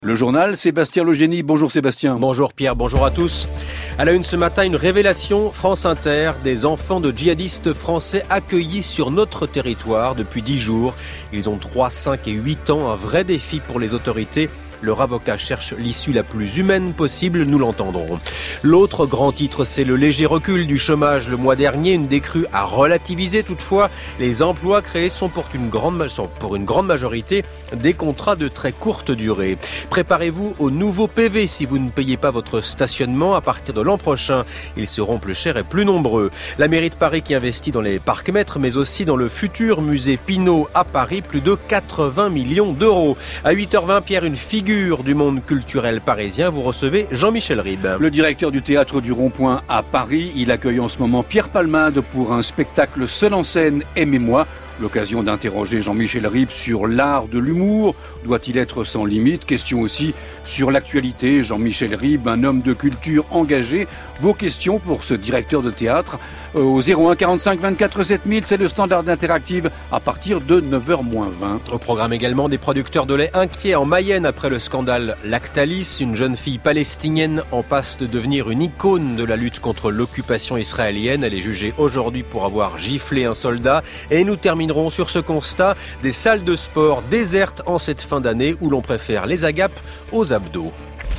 Le journal, Sébastien Legénie. Bonjour Sébastien. Bonjour Pierre, bonjour à tous. À la une ce matin, une révélation France Inter, des enfants de djihadistes français accueillis sur notre territoire depuis 10 jours. Ils ont 3, 5 et 8 ans, un vrai défi pour les autorités. Leur avocat cherche l'issue la plus humaine possible, nous l'entendrons. L'autre grand titre, c'est le léger recul du chômage le mois dernier, une décrue à relativiser toutefois. Les emplois créés sont pour une grande majorité des contrats de très courte durée. Préparez-vous au nouveau PV si vous ne payez pas votre stationnement. À partir de l'an prochain, ils seront plus chers et plus nombreux. La mairie de Paris qui investit dans les parcs-mètres, mais aussi dans le futur musée Pinault à Paris, plus de 80 millions d'euros. À 8h20, Pierre, une figure du monde culturel parisien, vous recevez Jean-Michel Ribes. Le directeur du théâtre du Rond-Point à Paris, il accueille en ce moment Pierre Palmade pour un spectacle seul en scène, Aimez-moi. L'occasion d'interroger Jean-Michel Ribes sur l'art de l'humour. Doit-il être sans limite? Question aussi sur l'actualité. Jean-Michel Ribes, un homme de culture engagé. Vos questions pour ce directeur de théâtre au 01 45 24 7000, c'est le standard d'Interactive à partir de 9h-20. Au programme également des producteurs de lait inquiets en Mayenne après le scandale Lactalis. Une jeune fille palestinienne en passe de devenir une icône de la lutte contre l'occupation israélienne. Elle est jugée aujourd'hui pour avoir giflé un soldat. Et nous terminerons sur ce constat des salles de sport désertes en cette fin d'année où l'on préfère les agapes aux abdos.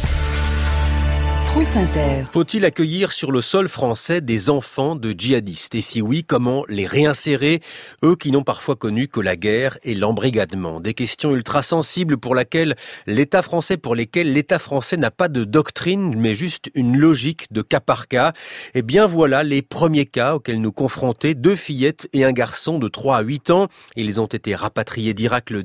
France Inter. Faut-il accueillir sur le sol français des enfants de djihadistes? Et si oui, comment les réinsérer? Eux qui n'ont parfois connu que la guerre et l'embrigadement. Des questions ultra sensibles pour lesquelles l'État français n'a pas de doctrine, mais juste une logique de cas par cas. Et bien voilà les premiers cas auxquels nous confrontés. 2 fillettes et un garçon de 3 à 8 ans. Ils ont été rapatriés d'Irak le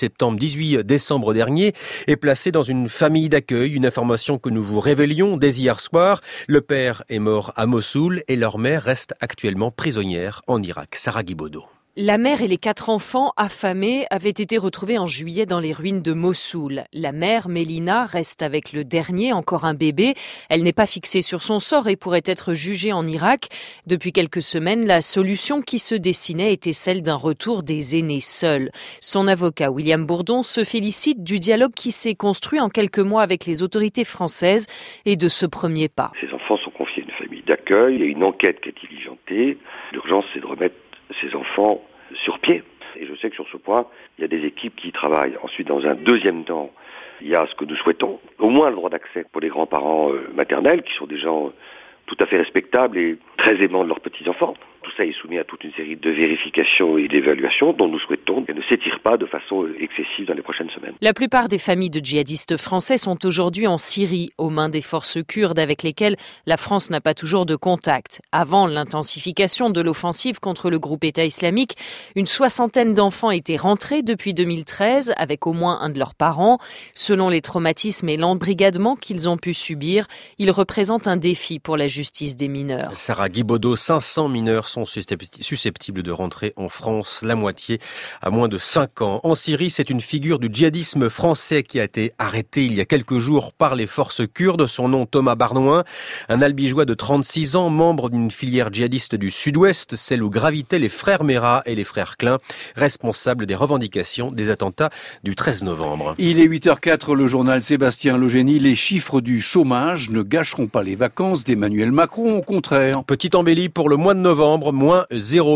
18 décembre dernier et placés dans une famille d'accueil. Une information que nous vous révélions dès hier soir. Le père est mort à Mossoul et leur mère reste actuellement prisonnière en Irak. Sarah Guibaudot. La mère et les 4 enfants affamés avaient été retrouvés en juillet dans les ruines de Mossoul. La mère, Mélina, reste avec le dernier, encore un bébé. Elle n'est pas fixée sur son sort et pourrait être jugée en Irak. Depuis quelques semaines, la solution qui se dessinait était celle d'un retour des aînés seuls. Son avocat, William Bourdon, se félicite du dialogue qui s'est construit en quelques mois avec les autorités françaises et de ce premier pas. Ces enfants sont confiés à une famille d'accueil, il y a une enquête qui est diligentée. L'urgence, c'est de remettre ces enfants sur pied. Et je sais que sur ce point, il y a des équipes qui y travaillent. Ensuite, dans un deuxième temps, il y a ce que nous souhaitons, au moins le droit d'accès pour les grands-parents maternels, qui sont des gens tout à fait respectables et très aimants de leurs petits-enfants. Tout ça est soumis à toute une série de vérifications et d'évaluations dont nous souhaitons qu'elles ne s'étirent pas de façon excessive dans les prochaines semaines. La plupart des familles de djihadistes français sont aujourd'hui en Syrie, aux mains des forces kurdes avec lesquelles la France n'a pas toujours de contact. Avant l'intensification de l'offensive contre le groupe État islamique, une 60aine d'enfants étaient rentrés depuis 2013 avec au moins un de leurs parents. Selon les traumatismes et l'embrigadement qu'ils ont pu subir, ils représentent un défi pour la justice des mineurs. Sarah Guibaudot, 500 mineurs sont susceptibles de rentrer en France, la moitié à moins de 5 ans. En Syrie, c'est une figure du djihadisme français qui a été arrêté il y a quelques jours par les forces kurdes. Son nom, Thomas Barnouin, un albigeois de 36 ans, membre d'une filière djihadiste du sud-ouest, celle où gravitaient les frères Merah et les frères Klein, responsables des revendications des attentats du 13 novembre. Il est 8h04, le journal Sébastien Legénie. Les chiffres du chômage ne gâcheront pas les vacances d'Emmanuel Macron, au contraire. Petite embellie pour le mois de novembre, moins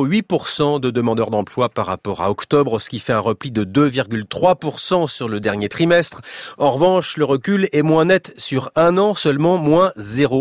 0,8% de demandeurs d'emploi par rapport à octobre, ce qui fait un repli de 2,3% sur le dernier trimestre. En revanche, le recul est moins net sur un an, seulement moins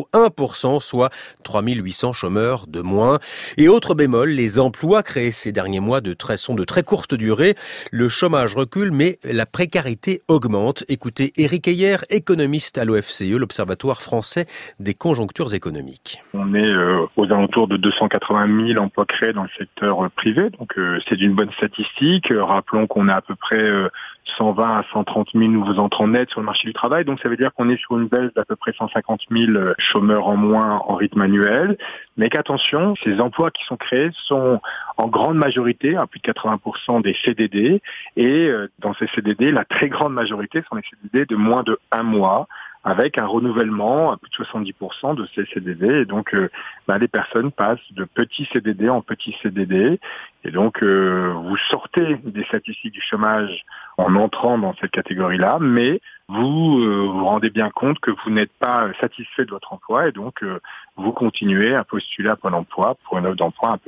0,1%, soit 3800 chômeurs de moins. Et autre bémol, les emplois créés ces derniers mois sont de très courte durée. Le chômage recule, mais la précarité augmente. Écoutez Éric Heyer, économiste à l'OFCE, l'Observatoire français des conjonctures économiques. On est aux alentours de 280 000 emplois créés dans le secteur privé, donc c'est une bonne statistique. Rappelons qu'on a à peu près 120 à 130 000 nouveaux entrants nets sur le marché du travail, donc ça veut dire qu'on est sur une baisse d'à peu près 150 000 chômeurs en moins en rythme annuel, mais qu'attention, ces emplois qui sont créés sont en grande majorité, à plus de 80% des CDD, et dans ces CDD, la très grande majorité sont des CDD de moins de 1 mois, avec un renouvellement à plus de 70% de ces CDD. Et donc, les personnes passent de petits CDD en petits CDD. Et donc, vous sortez des statistiques du chômage en entrant dans cette catégorie-là, mais vous vous rendez bien compte que vous n'êtes pas satisfait de votre emploi et donc vous continuez à postuler à Pôle emploi pour une offre d'emploi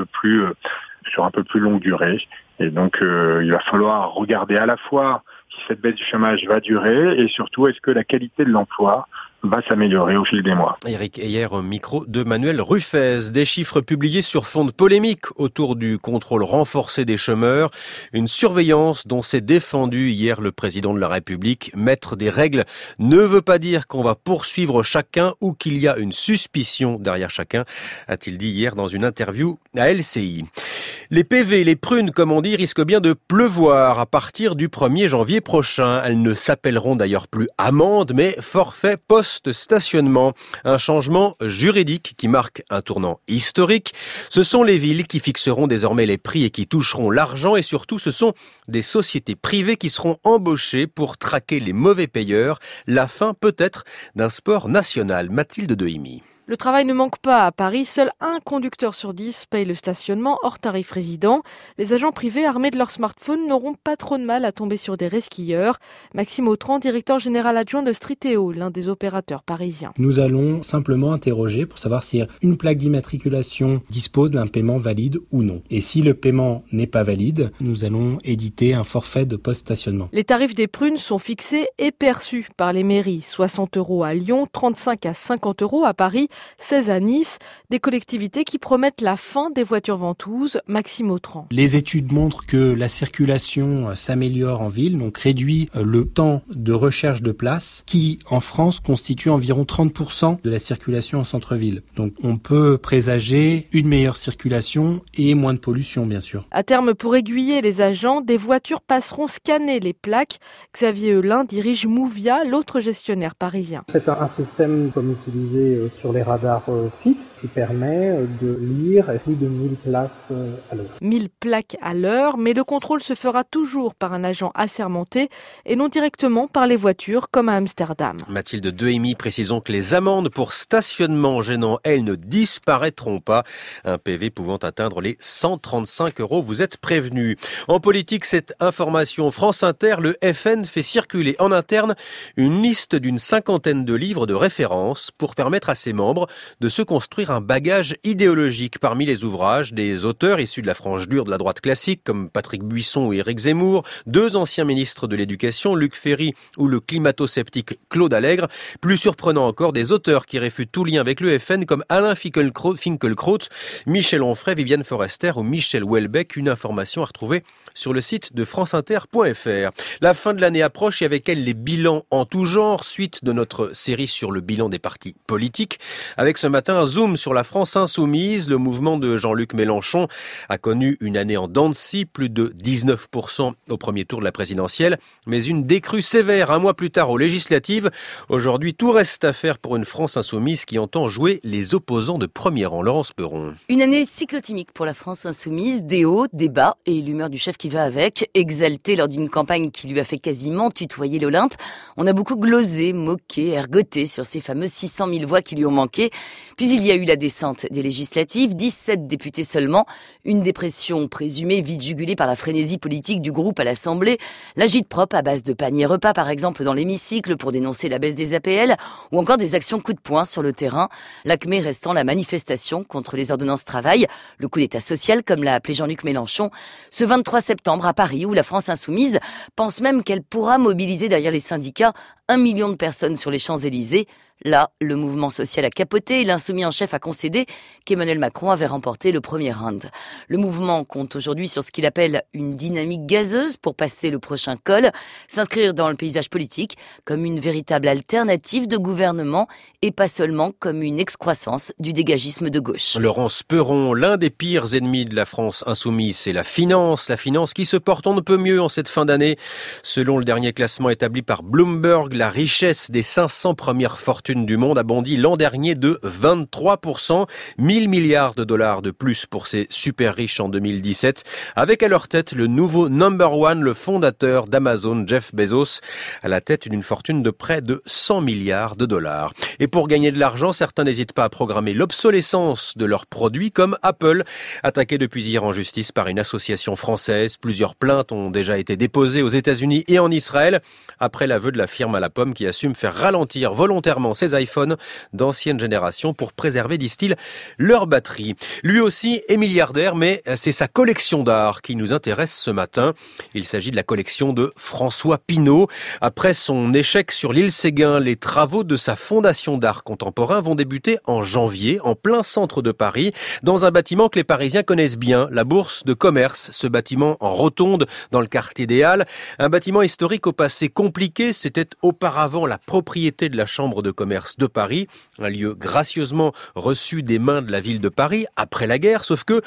sur un peu plus longue durée. Et donc, il va falloir regarder à la fois si cette baisse du chômage va durer et surtout est-ce que la qualité de l'emploi va s'améliorer au fil des mois. Éric Heyer au micro de Manuel Ruffez. Des chiffres publiés sur fond de polémique autour du contrôle renforcé des chômeurs. Une surveillance dont s'est défendu hier le président de la République. Mettre des règles ne veut pas dire qu'on va poursuivre chacun ou qu'il y a une suspicion derrière chacun, a-t-il dit hier dans une interview à LCI. Les PV, les prunes comme on dit, risquent bien de pleuvoir à partir du 1er janvier prochain. Elles ne s'appelleront d'ailleurs plus amendes mais forfait post-stationnement. Un changement juridique qui marque un tournant historique. Ce sont les villes qui fixeront désormais les prix et qui toucheront l'argent et surtout ce sont des sociétés privées qui seront embauchées pour traquer les mauvais payeurs. La fin peut-être d'un sport national. Mathilde Dehimi. Le travail ne manque pas à Paris. Seul un conducteur sur 10 paye le stationnement hors tarif résident. Les agents privés armés de leur smartphone n'auront pas trop de mal à tomber sur des resquilleurs. Maxime Autran, directeur général adjoint de Streetéo, l'un des opérateurs parisiens. Nous allons simplement interroger pour savoir si une plaque d'immatriculation dispose d'un paiement valide ou non. Et si le paiement n'est pas valide, nous allons éditer un forfait de post-stationnement. Les tarifs des prunes sont fixés et perçus par les mairies. 60 € à Lyon, 35 à 50 € à Paris, 16 à Nice, des collectivités qui promettent la fin des voitures ventouses. Maxime Autran. Les études montrent que la circulation s'améliore en ville, donc réduit le temps de recherche de place qui, en France, constitue environ 30% de la circulation en centre-ville. Donc on peut présager une meilleure circulation et moins de pollution, bien sûr. À terme, pour aiguiller les agents, des voitures passeront scanner les plaques. Xavier Eulin dirige Mouvia, l'autre gestionnaire parisien. C'est un système comme utilisé sur les radars fixes qui permet de lire plus de 1000 places à l'heure. 1000 plaques à l'heure, mais le contrôle se fera toujours par un agent assermenté et non directement par les voitures comme à Amsterdam. Mathilde Dehimi, précisons que les amendes pour stationnement gênant, elles, ne disparaîtront pas. Un PV pouvant atteindre les 135 €. Vous êtes prévenus. En politique, cette information France Inter, le FN fait circuler en interne une liste d'une 50aine de livres de référence pour permettre à ses membres de se construire un bagage idéologique. Parmi les ouvrages, des auteurs issus de la frange dure de la droite classique comme Patrick Buisson ou Éric Zemmour, 2 anciens ministres de l'Éducation, Luc Ferry ou le climato-sceptique Claude Allègre. Plus surprenant encore, des auteurs qui réfutent tout lien avec le FN comme Alain Finkielkraut, Michel Onfray, Viviane Forester ou Michel Houellebecq. Une information à retrouver sur le site de franceinter.fr. La fin de l'année approche et avec elle les bilans en tout genre, suite de notre série sur le bilan des partis politiques. Avec ce matin un zoom sur la France insoumise. Le mouvement de Jean-Luc Mélenchon a connu une année en dents de scie, plus de 19% au premier tour de la présidentielle, mais une décrue sévère un mois plus tard aux législatives. Aujourd'hui, tout reste à faire pour une France insoumise qui entend jouer les opposants de premier rang. Laurence Perron. Une année cyclotimique pour la France insoumise, des hauts, des bas et l'humeur du chef qui va avec, exalté lors d'une campagne qui lui a fait quasiment tutoyer l'Olympe. On a beaucoup glosé, moqué, ergoté sur ces fameuses 600 000 voix qui lui ont manqué. Puis il y a eu la descente des législatives, 17 députés seulement, une dépression présumée vite jugulée par la frénésie politique du groupe à l'Assemblée, l'agite-propre à base de paniers repas par exemple dans l'hémicycle pour dénoncer la baisse des APL ou encore des actions coup de poing sur le terrain, l'acmé restant la manifestation contre les ordonnances travail, le coup d'état social comme l'a appelé Jean-Luc Mélenchon, ce 23 septembre à Paris où la France insoumise pense même qu'elle pourra mobiliser derrière les syndicats 1 million de personnes sur les Champs-Élysées. Là, le mouvement social a capoté et l'insoumis en chef a concédé qu'Emmanuel Macron avait remporté le premier round. Le mouvement compte aujourd'hui sur ce qu'il appelle une dynamique gazeuse pour passer le prochain col, s'inscrire dans le paysage politique comme une véritable alternative de gouvernement et pas seulement comme une excroissance du dégagisme de gauche. Laurence Perron, l'un des pires ennemis de la France insoumise, c'est la finance qui se porte on ne peut mieux en cette fin d'année. Selon le dernier classement établi par Bloomberg, la richesse des 500 premières fortunes fortune du monde a bondi l'an dernier de 23%. 1000 milliards de dollars de plus pour ces super riches en 2017. Avec à leur tête le nouveau number one, le fondateur d'Amazon, Jeff Bezos, à la tête d'une fortune de près de 100 milliards de dollars. Et pour gagner de l'argent, certains n'hésitent pas à programmer l'obsolescence de leurs produits, comme Apple, attaqué depuis hier en justice par une association française. Plusieurs plaintes ont déjà été déposées aux États-Unis et en Israël, après l'aveu de la firme à la pomme qui assume faire ralentir volontairement ses iPhones d'ancienne génération pour préserver, disent-ils, leur batterie. Lui aussi est milliardaire, mais c'est sa collection d'art qui nous intéresse ce matin. Il s'agit de la collection de François Pinault. Après son échec sur l'île Séguin, les travaux de sa fondation d'art contemporain vont débuter en janvier, en plein centre de Paris, dans un bâtiment que les Parisiens connaissent bien, la Bourse de Commerce. Ce bâtiment en rotonde dans le quartier des Halles, un bâtiment historique au passé compliqué. C'était auparavant la propriété de la Chambre de commerce de Paris, un lieu gracieusement reçu des mains de la ville de Paris après la guerre, sauf que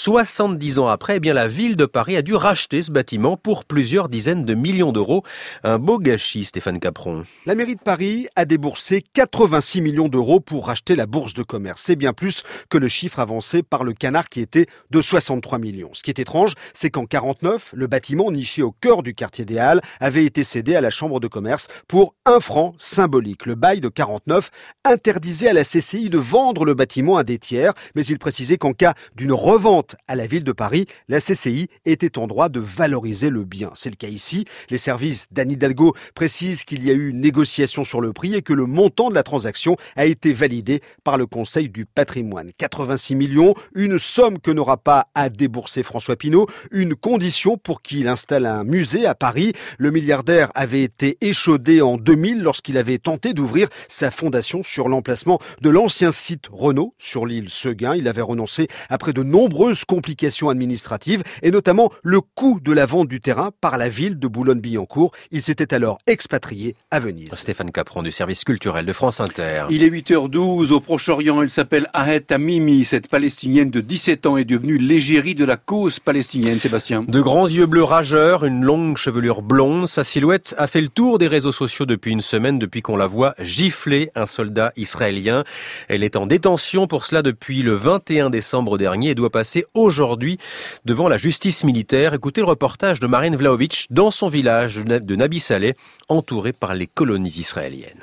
70 ans après, eh bien la ville de Paris a dû racheter ce bâtiment pour plusieurs dizaines de millions d'euros. Un beau gâchis, Stéphane Capron. La mairie de Paris a déboursé 86 millions d'euros pour racheter la Bourse de Commerce. C'est bien plus que le chiffre avancé par le Canard qui était de 63 millions. Ce qui est étrange, c'est qu'en 49, le bâtiment niché au cœur du quartier des Halles avait été cédé à la Chambre de commerce pour 1 franc symbolique. Le bail de 49 interdisait à la CCI de vendre le bâtiment à des tiers, mais il précisait qu'en cas d'une revente à la ville de Paris, la CCI était en droit de valoriser le bien. C'est le cas ici. Les services d'Anne Hidalgo précisent qu'il y a eu une négociation sur le prix et que le montant de la transaction a été validé par le Conseil du patrimoine. 86 millions, une somme que n'aura pas à débourser François Pinault, une condition pour qu'il installe un musée à Paris. Le milliardaire avait été échaudé en 2000 lorsqu'il avait tenté d'ouvrir sa fondation sur l'emplacement de l'ancien site Renault sur l'île Séguin. Il avait renoncé après de nombreuses complications administratives et notamment le coût de la vente du terrain par la ville de Boulogne-Billancourt. Il s'était alors expatrié à Venise. Stéphane Capron du service culturel de France Inter. Il est 8h12 au Proche-Orient. Elle s'appelle Ahed Tamimi. Cette Palestinienne de 17 ans est devenue l'égérie de la cause palestinienne. Sébastien. De grands yeux bleus rageurs, une longue chevelure blonde. Sa silhouette a fait le tour des réseaux sociaux depuis une semaine, depuis qu'on la voit gifler un soldat israélien. Elle est en détention pour cela depuis le 21 décembre dernier et doit passer aujourd'hui devant la justice militaire. Écoutez le reportage de Marine Vlahovic dans son village de Nabi Saleh, entouré par les colonies israéliennes.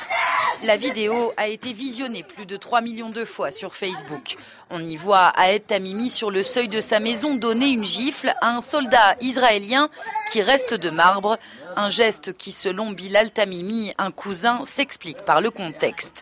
La vidéo a été visionnée plus de 3 millions de fois sur Facebook. On y voit Ahed Tamimi sur le seuil de sa maison donner une gifle à un soldat israélien qui reste de marbre. Un geste qui, selon Bilal Tamimi, un cousin, s'explique par le contexte.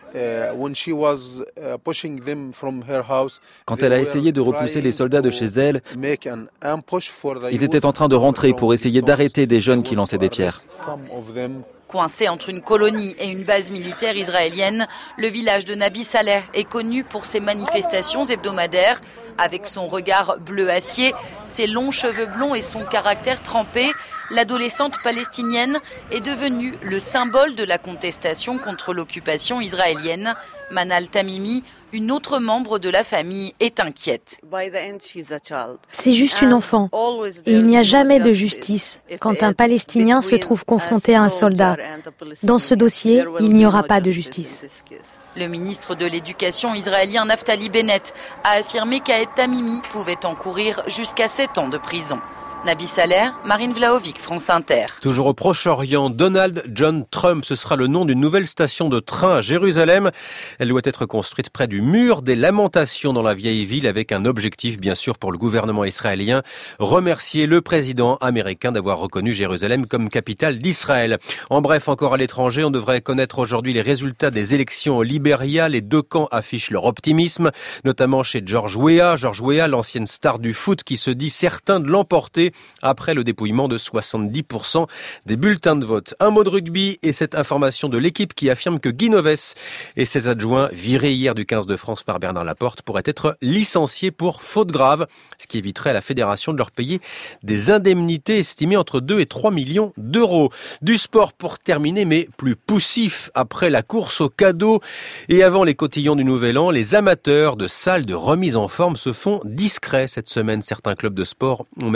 Quand elle a essayé de repousser les soldats de chez elle, ils étaient en train de rentrer pour essayer d'arrêter des jeunes qui lançaient des pierres. Coincé entre une colonie et une base militaire israélienne, le village de Nabi Saleh est connu pour ses manifestations hebdomadaires. Avec son regard bleu acier, ses longs cheveux blonds et son caractère trempé, l'adolescente palestinienne est devenue le symbole de la contestation contre l'occupation israélienne. Manal Tamimi, une autre membre de la famille, est inquiète. C'est juste une enfant. Et il n'y a jamais de justice quand un Palestinien se trouve confronté à un soldat. Dans ce dossier, il n'y aura pas de justice. Le ministre de l'Éducation israélien Naftali Bennett a affirmé qu'Ahed Tamimi pouvait encourir jusqu'à 7 ans de prison. Nabi Saleh, Marine Vlahovic, France Inter. Toujours au Proche-Orient, Donald John Trump, ce sera le nom d'une nouvelle station de train à Jérusalem. Elle doit être construite près du mur des Lamentations dans la vieille ville avec un objectif bien sûr pour le gouvernement israélien, remercier le président américain d'avoir reconnu Jérusalem comme capitale d'Israël. En bref, encore à l'étranger, on devrait connaître aujourd'hui les résultats des élections au Libéria. Les deux camps affichent leur optimisme, notamment chez George Weah. George Weah, l'ancienne star du foot qui se dit certain de l'emporter après le dépouillement de 70% des bulletins de vote. Un mot de rugby et cette information de l'équipe qui affirme que Guy Novès et ses adjoints, virés hier du 15 de France par Bernard Laporte, pourraient être licenciés pour faute grave, ce qui éviterait à la fédération de leur payer des indemnités estimées entre 2 et 3 millions d'euros. Du sport pour terminer, mais plus poussif après la course aux cadeaux et avant les cotillons du Nouvel An, les amateurs de salles de remise en forme se font discrets cette semaine. Certains clubs de sport ont même préféré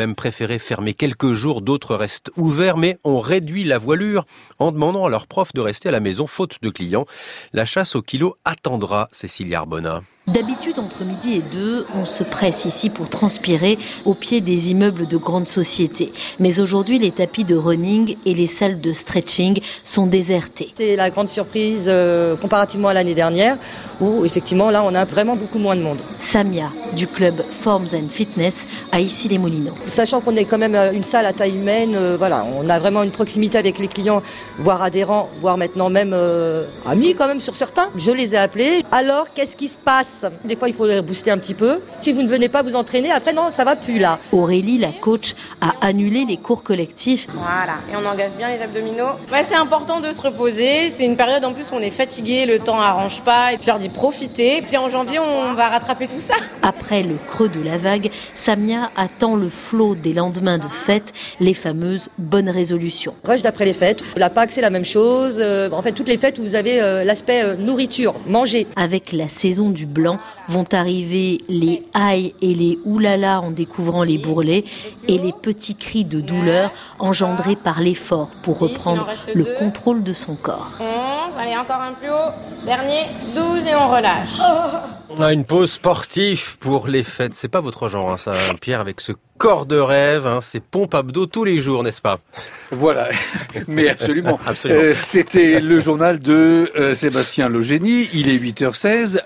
préféré fermer quelques jours, d'autres restent ouverts, mais on réduit la voilure en demandant à leurs profs de rester à la maison faute de clients. La chasse au kilo attendra, Cécilia Arbona. D'habitude, entre midi et 2, on se presse ici pour transpirer au pied des immeubles de grandes sociétés. Mais aujourd'hui, les tapis de running et les salles de stretching sont désertés. C'est la grande surprise comparativement à l'année dernière, où effectivement, là, on a vraiment beaucoup moins de monde. Samia, du club Forms and Fitness à Issy-les-Moulineaux. Sachant qu'on est quand même une salle à taille humaine, voilà, on a vraiment une proximité avec les clients, voire adhérents, voire maintenant même amis quand même sur certains. Je les ai appelés. Alors, qu'est-ce qui se passe ? Des fois, il faut les booster un petit peu. Si vous ne venez pas vous entraîner, après, non, ça va plus là. Aurélie, la coach, a annulé les cours collectifs. Voilà, et on engage bien les abdominaux. Ouais, c'est important de se reposer. C'est une période en plus où on est fatigué, le temps n'arrange pas. Et puis, je leur dis profitez. Puis en janvier, on va rattraper tout ça. Après le creux de la vague, Samia attend le flot des lendemains de fête, les fameuses bonnes résolutions. Rush d'après les fêtes. La Pâques, c'est la même chose. En fait, toutes les fêtes où vous avez l'aspect nourriture, manger. Avec la saison du blanc, vont arriver les aïe et les oulala en découvrant les bourrelets et les petits cris de douleur engendrés par l'effort pour reprendre le contrôle de son corps. 11, allez encore un plus haut, dernier, 12 et on relâche. On a une pause sportive pour les fêtes. C'est pas votre genre, hein, ça, Pierre, avec ce corps de rêve, hein, c'est pompe abdos tous les jours, n'est-ce pas? Voilà, mais absolument. Absolument. C'était le journal de Sébastien Legénie. Il est 8h16.